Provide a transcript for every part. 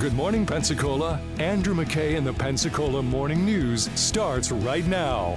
Good Morning Pensacola. Andrew McKay and the Pensacola Morning News starts right now.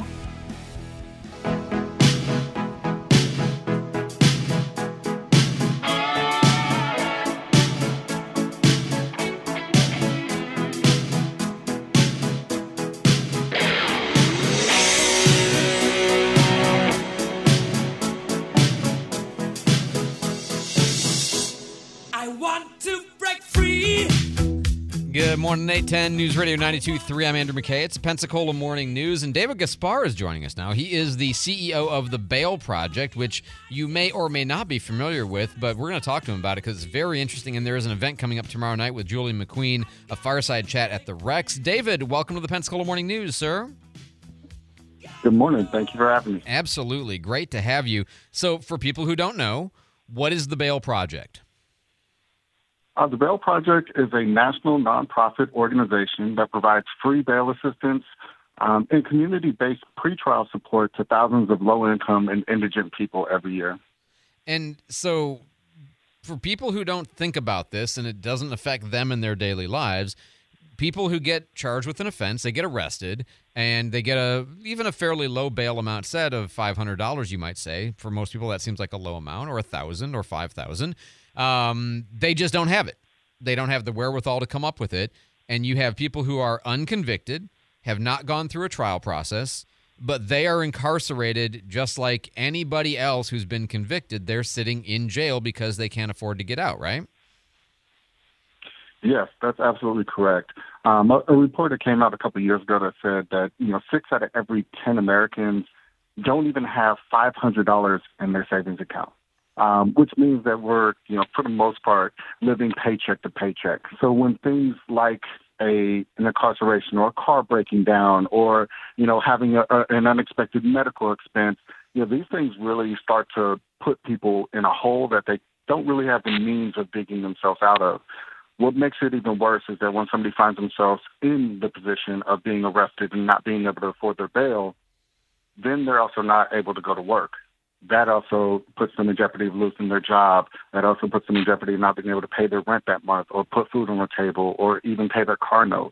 Good morning, 810 News Radio 92.3. I'm Andrew McKay. It's Pensacola Morning News, and David Gaspar is joining us now. He is the CEO of the Bail Project, which you may or may not be familiar with, but we're going to talk to him about it because it's very interesting, and there is an event coming up tomorrow night with Julie McQueen, a fireside chat at the Rex. David, welcome to the Pensacola Morning News, sir. Good morning. Thank you for having me. Absolutely. Great to have you. So for people who don't know, what is the Bail Project? The Bail Project is a national nonprofit organization that provides free bail assistance and community-based pretrial support to thousands of low-income and indigent people every year. And so for people who don't think about this and it doesn't affect them in their daily lives, people who get charged with an offense, they get arrested, and they get even a fairly low bail amount set of $500, you might say. For most people, that seems like a low amount, or $1,000 or $5,000. They just don't have it. They don't have the wherewithal to come up with it. And you have people who are unconvicted, have not gone through a trial process, but they are incarcerated just like anybody else who's been convicted. They're sitting in jail because they can't afford to get out, right? Yes, that's absolutely correct. A report that came out a couple of years ago that said that 6 out of every 10 Americans don't even have $500 in their savings account. Which means that we're, for the most part, living paycheck to paycheck. So when things like an incarceration or a car breaking down or, having an unexpected medical expense, these things really start to put people in a hole that they don't really have the means of digging themselves out of. What makes it even worse is that when somebody finds themselves in the position of being arrested and not being able to afford their bail, then they're also not able to go to work. That also puts them in jeopardy of losing their job. That also puts them in jeopardy of not being able to pay their rent that month or put food on the table or even pay their car note.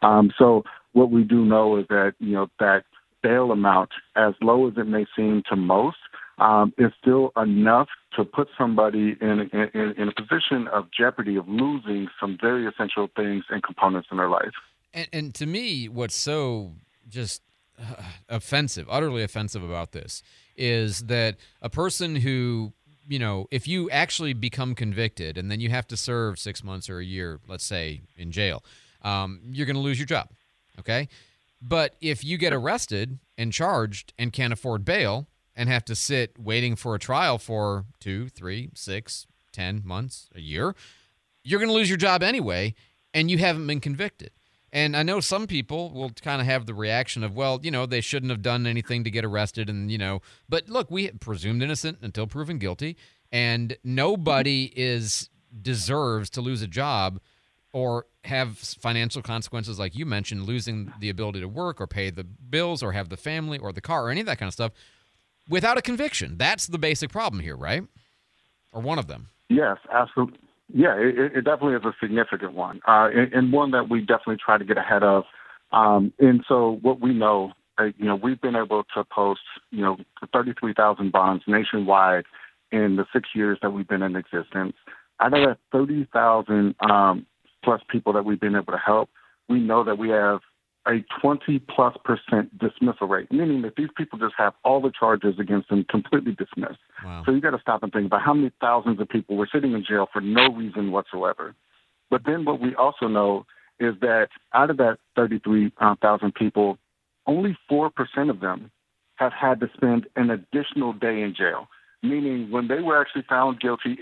So what we do know is that, that bail amount, as low as it may seem to most, is still enough to put somebody in a position of jeopardy of losing some very essential things and components in their life. And to me, what's so just offensive, utterly offensive about this is that a person who, if you actually become convicted and then you have to serve 6 months or a year, let's say, in jail, you're going to lose your job, okay? But if you get arrested and charged and can't afford bail and have to sit waiting for a trial for 2, 3, 6, 10 months, a year, you're going to lose your job anyway, and you haven't been convicted. And I know some people will kind of have the reaction of, well, they shouldn't have done anything to get arrested. And, but look, we presumed innocent until proven guilty. And nobody deserves to lose a job or have financial consequences, like you mentioned, losing the ability to work or pay the bills or have the family or the car or any of that kind of stuff without a conviction. That's the basic problem here, right? Or one of them. Yes, absolutely. Yeah, it definitely is a significant one, and one that we definitely try to get ahead of. And so what we know, we've been able to post, 33,000 bonds nationwide in the 6 years that we've been in existence. Out of that 30,000 plus people that we've been able to help, we know that we have a 20+% dismissal rate, meaning that these people just have all the charges against them completely dismissed. Wow. So you got to stop and think about how many thousands of people were sitting in jail for no reason whatsoever. But then what we also know is that out of that 33,000 people, only 4% of them have had to spend an additional day in jail, meaning when they were actually found guilty,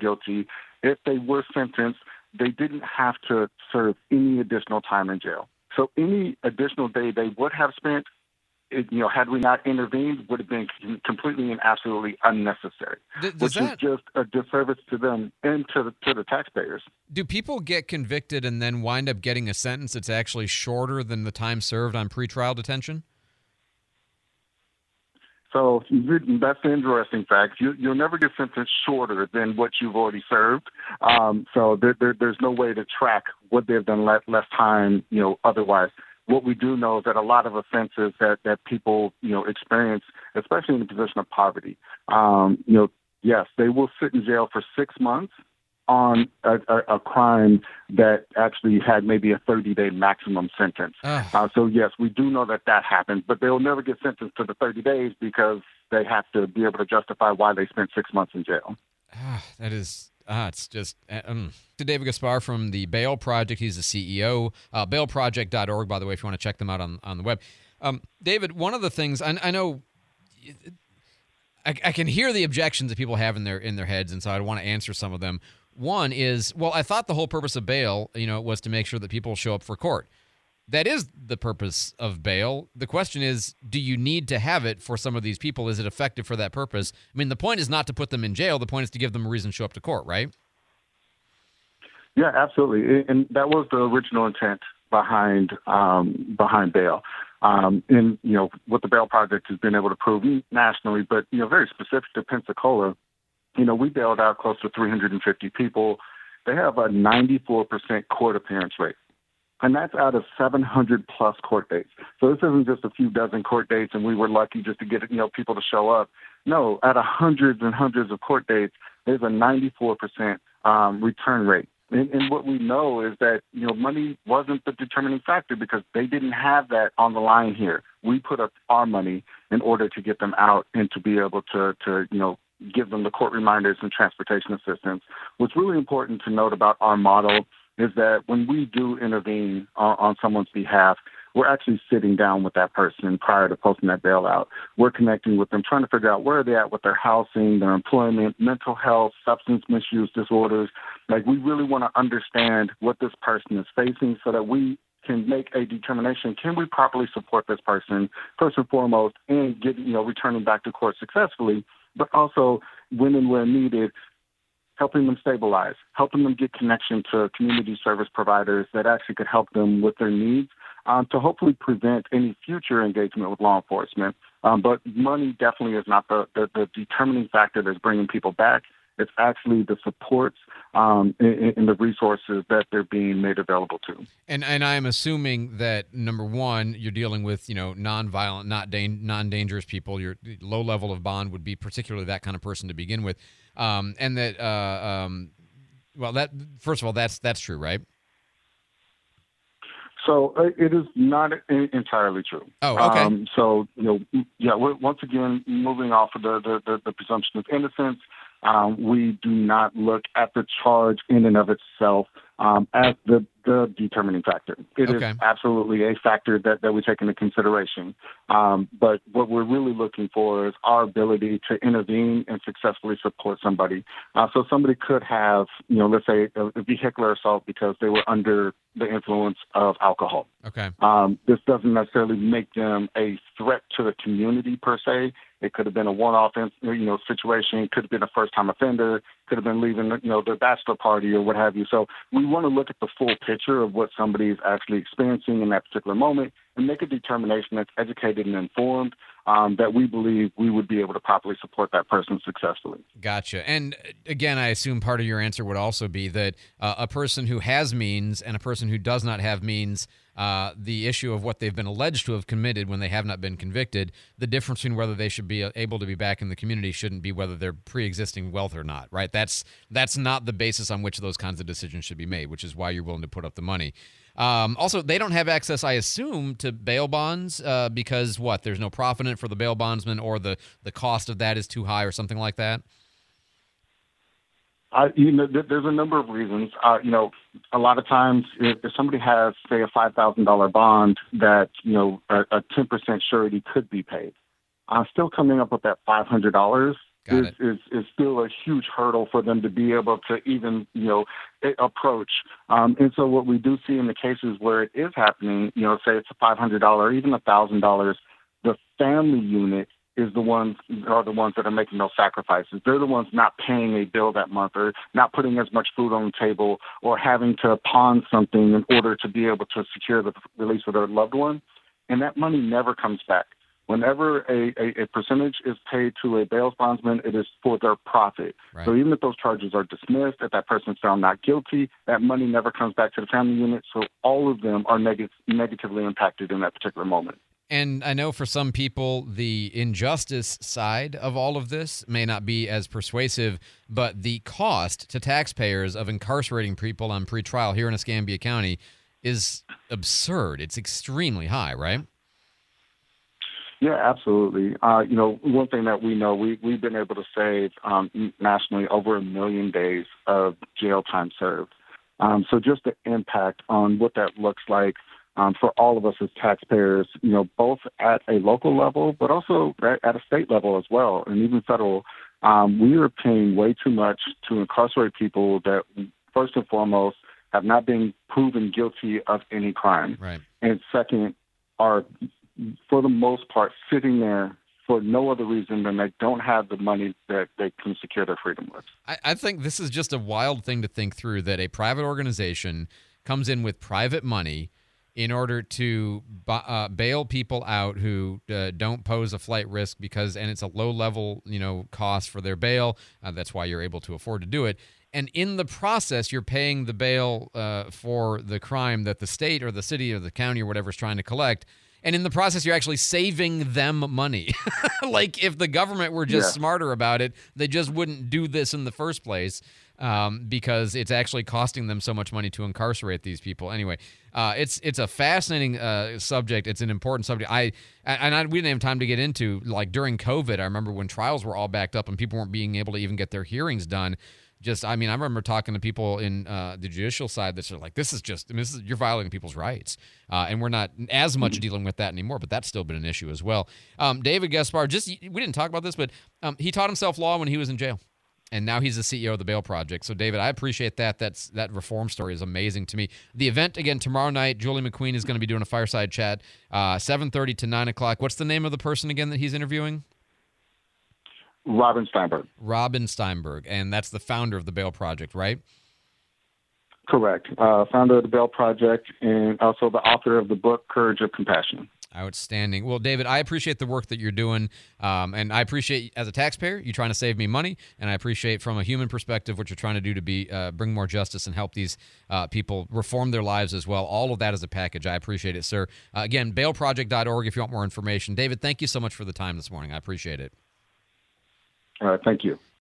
if they were sentenced, they didn't have to serve any additional time in jail. So any additional day they would have spent, had we not intervened, would have been completely and absolutely unnecessary, which is just a disservice to them and to the taxpayers. Do people get convicted and then wind up getting a sentence that's actually shorter than the time served on pretrial detention? So that's the interesting fact. You'll never get sentenced shorter than what you've already served. So there's no way to track what they've done less time, otherwise. What we do know is that a lot of offenses that people, experience, especially in the position of poverty, yes, they will sit in jail for 6 months on a crime that actually had maybe a 30-day maximum sentence. So, yes, we do know that happens, but they'll never get sentenced to the 30 days because they have to be able to justify why they spent 6 months in jail. That is... it's just to David Gaspar from the Bail Project. He's the CEO. Bailproject.org, by the way, if you want to check them out on the web. David, one of the things I know, I can hear the objections that people have in their heads, and so I want to answer some of them. One is, well, I thought the whole purpose of bail, was to make sure that people show up for court. That is the purpose of bail. The question is, do you need to have it for some of these people? Is it effective for that purpose? I mean, the point is not to put them in jail. The point is to give them a reason to show up to court, right? Yeah, absolutely. And that was the original intent behind bail. And, what the Bail Project has been able to prove nationally, but, very specific to Pensacola, we bailed out close to 350 people. They have a 94% court appearance rate. And that's out of 700-plus court dates. So this isn't just a few dozen court dates, and we were lucky just to get people to show up. No, at hundreds and hundreds of court dates, there's a 94% return rate. And what we know is that money wasn't the determining factor because they didn't have that on the line here. We put up our money in order to get them out and to be able to give them the court reminders and transportation assistance. What's really important to note about our model is that when we do intervene on someone's behalf, we're actually sitting down with that person prior to posting that bail out. We're connecting with them, trying to figure out where they're at with their housing, their employment, mental health, substance misuse disorders. Like, we really want to understand what this person is facing so that we can make a determination. Can we properly support this person, first and foremost, and get, returning back to court successfully, but also when and where needed, helping them stabilize, helping them get connection to community service providers that actually could help them with their needs to hopefully prevent any future engagement with law enforcement. But money definitely is not the determining factor that's bringing people back. It's actually the supports and the resources that they're being made available to. And I'm assuming that, number one, you're dealing with, nonviolent, non-dangerous people. Your low level of bond would be particularly that kind of person to begin with. And that, that first of all, that's true, right? So it is not entirely true. Oh, okay. Once again, moving off of the presumption of innocence, we do not look at the charge in and of itself as the determining factor. It is absolutely a factor that we take into consideration. But what we're really looking for is our ability to intervene and successfully support somebody. So somebody could have, let's say a vehicular assault because they were under the influence of alcohol. Okay. This doesn't necessarily make them a threat to the community per se. It could have been a one-off, situation. Could have been a first-time offender. Could have been leaving, their bachelor party or what have you. So we want to look at the full picture of what somebody is actually experiencing in that particular moment and make a determination that's educated and informed that we believe we would be able to properly support that person successfully. Gotcha. And again, I assume part of your answer would also be that a person who has means and a person who does not have means, the issue of what they've been alleged to have committed when they have not been convicted, the difference between whether they should be able to be back in the community shouldn't be whether they're pre-existing wealth or not, right? That's not the basis on which those kinds of decisions should be made, which is why you're willing to put up the money. Also, they don't have access, I assume, to bail bonds because there's no profit in it for the bail bondsman, or the cost of that is too high or something like that? There's a number of reasons. A lot of times if somebody has, say, a $5,000 bond that, a 10% surety could be paid, still coming up with that $500 is still a huge hurdle for them to be able to even, approach. And so what we do see in the cases where it is happening, say it's a $500 or even $1,000, the family unit are the ones that are making those sacrifices. They're the ones not paying a bill that month or not putting as much food on the table or having to pawn something in order to be able to secure the release of their loved one. And that money never comes back. Whenever a percentage is paid to a bail bondsman, it is for their profit. Right. So even if those charges are dismissed, if that person's found not guilty, that money never comes back to the family unit. So all of them are negatively impacted in that particular moment. And I know for some people, the injustice side of all of this may not be as persuasive, but the cost to taxpayers of incarcerating people on pretrial here in Escambia County is absurd. It's extremely high, right? Yeah, absolutely. One thing that we know, we've been able to save nationally over 1 million days of jail time served. So just the impact on what that looks like for all of us as taxpayers, both at a local level, but also at a state level as well, and even federal, we are paying way too much to incarcerate people that, first and foremost, have not been proven guilty of any crime. Right. And second, are, for the most part, sitting there for no other reason than they don't have the money that they can secure their freedom with. I think this is just a wild thing to think through, that a private organization comes in with private money in order to bail people out who don't pose a flight risk and it's a low-level, cost for their bail. That's why you're able to afford to do it. And in the process, you're paying the bail for the crime that the state or the city or the county or whatever is trying to collect. And in the process, you're actually saving them money. Like if the government were just smarter about it, they just wouldn't do this in the first place because it's actually costing them so much money to incarcerate these people. Anyway, it's a fascinating subject. It's an important subject. We didn't have time to get into, like during COVID, I remember when trials were all backed up and people weren't being able to even get their hearings done. I remember talking to people in the judicial side that are like, you're violating people's rights. And we're not as much dealing with that anymore, but that's still been an issue as well. David Gaspar, we didn't talk about this, but he taught himself law when he was in jail. And now he's the CEO of the Bail Project. So, David, I appreciate that. That reform story is amazing to me. The event, again, tomorrow night, Julie McQueen is going to be doing a fireside chat, 7:30 to 9 o'clock. What's the name of the person, again, that he's interviewing? Robin Steinberg. Robin Steinberg, and that's the founder of the Bail Project, right? Correct. Founder of the Bail Project and also the author of the book, Courage of Compassion. Outstanding. Well, David, I appreciate the work that you're doing, and I appreciate, as a taxpayer, you trying to save me money, and I appreciate from a human perspective what you're trying to do to bring more justice and help these people reform their lives as well. All of that as a backage. I appreciate it, sir. Again, bailproject.org if you want more information. David, thank you so much for the time this morning. I appreciate it. All right, thank you.